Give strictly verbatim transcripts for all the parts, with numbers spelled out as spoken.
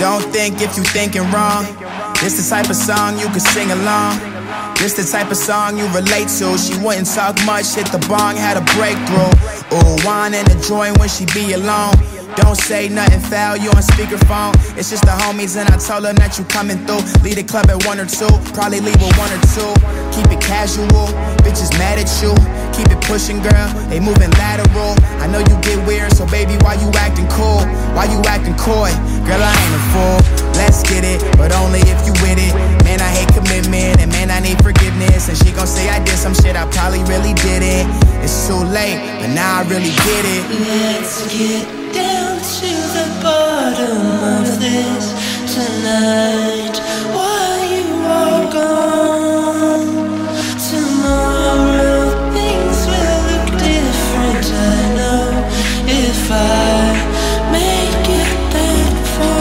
Don't think if you thinking wrong. This the type of song you can sing along. This the type of song you relate to. She wouldn't talk much, hit the bong, had a breakthrough. Ooh, wine and a joint when she be alone. Don't say nothing foul, you on speakerphone. It's just the homies and I told her that you coming through. Lead the club at one or two, probably leave with one or two. Keep it casual, bitches mad at you. Keep it pushing, girl, they moving lateral. I know you get weird, so baby, why you acting cool? Why you acting coy? Girl, I ain't a fool, let's get it, but only if you with it. Man, I hate commitment, and man, I need forgiveness. And she gon' say I did some shit I probably really didn't. It's too late, but now I really get it. Let's get down to the bottom of this tonight. While you are gone, tomorrow things will look different. I know if I make it that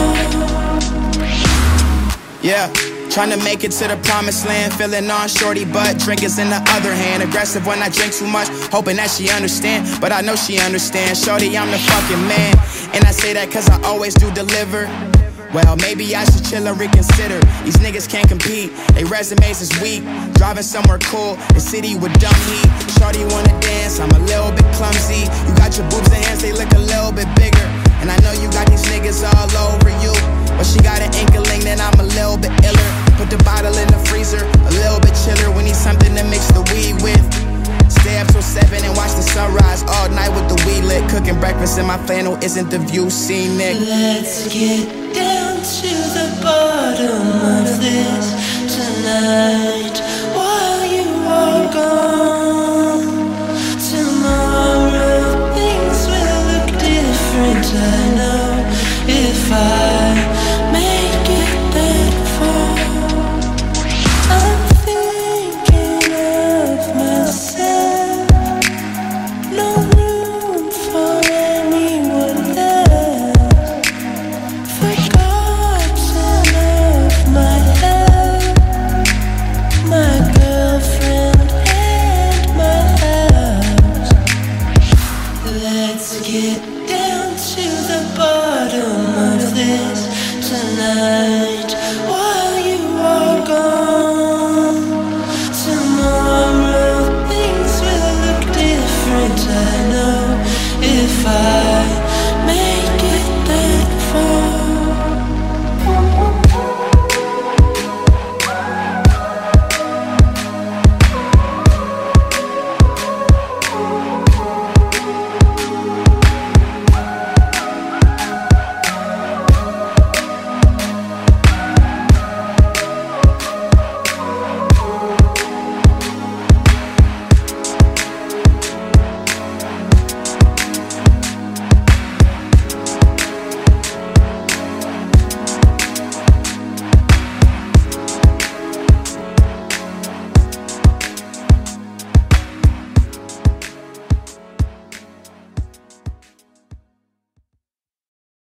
far. Yeah. Trying to make it to the promised land, feeling on shorty, but drink is in the other hand. Aggressive when I drink too much, hoping that she understand, but I know she understands. Shorty, I'm the fucking man, and I say that cause I always do deliver. Well, maybe I should chill and reconsider. These niggas can't compete, they resumes is weak. Driving somewhere cool, the city with dumb heat. Shorty wanna dance, I'm a little bit clumsy. You got your boobs and hands, they look a little bit bigger. And I know you got these niggas all over you, but she got an inkling that I'm a little bit iller. Put the bottle in the freezer, a little bit chiller. We need something to mix the weed with. Stay up till seven and watch the sunrise all night with the weed lit. Cooking breakfast in my flannel, isn't the view scenic? Let's get down to the bottom of this tonight. While you are gone,